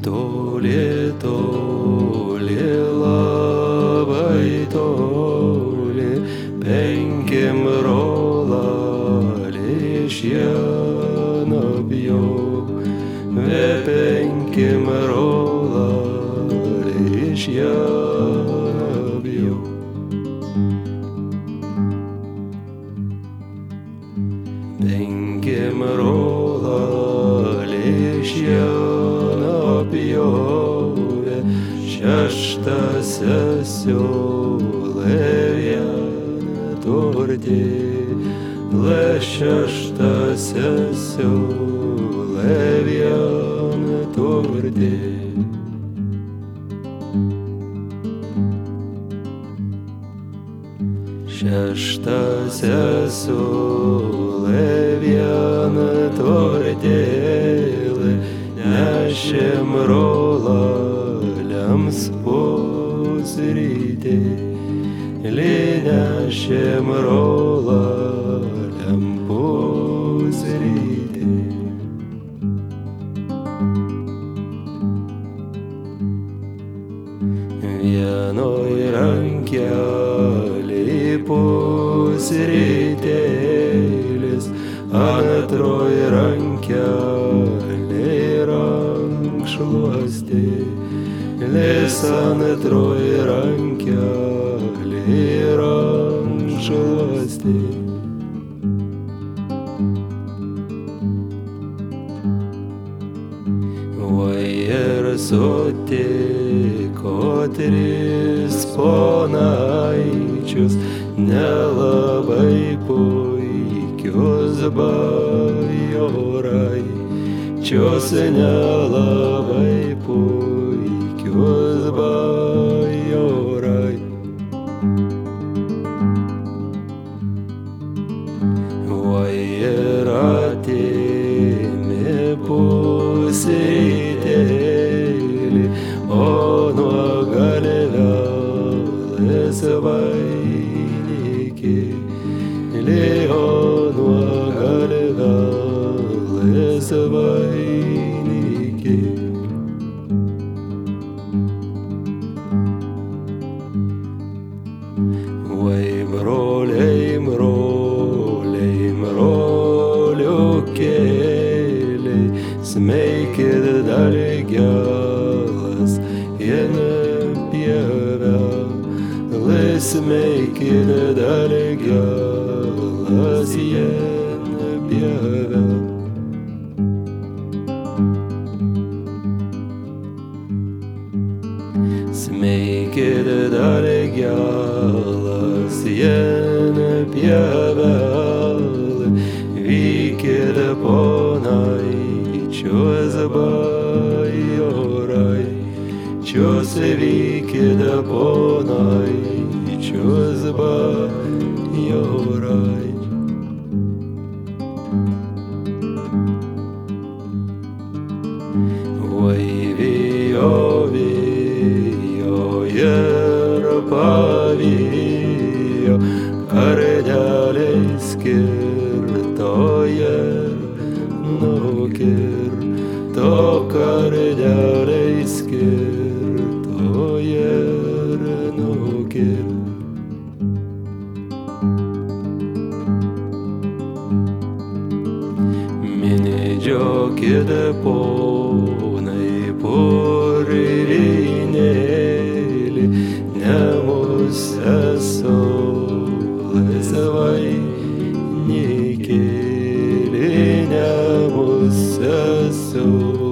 Toli, toli, labai toli, penkim rolali šienapjau, penkim rolali šienapjau. Penkim rolali šienapjove, šeštą sesiulę vieną turdėlę, šeštą sesiulę vieną turdėlę. Šeštą sesiulę vieną turdėlę, nešėm rolaliams pusrytį, nešėm rolaliam pusrytį. Vienoj rankelėj pusrytėlis, antroj rankelėj rankšluostėlis, antroj rankelėj rankšluostėlis. Oi ir sutiko tris ponaičius, nelabai puikius bajoraičius, nelabai puikius bajorai. Oi ir atėmė pusrytėlį, o nuo galvelės vainikėlį, o nuo galvelės vainikėlį. Oi broliai, broliai, broliukėliai, smeikit dar gelas vieną pievelę, smeikit dar gelas vieną pievelę. Smeikit dar gelas vieną pievelę, vykit ponaičius bajoraičius, vykit ponaičius bajoraičius. Oi vijo, vijo ir pavijo, kardelei skirtoje nukirto, kardelei skirtoje nukirto. Minidžiokit ponai purvynėlį, ne mūsų sesulės vainikėlį, ne mūsų sesulės.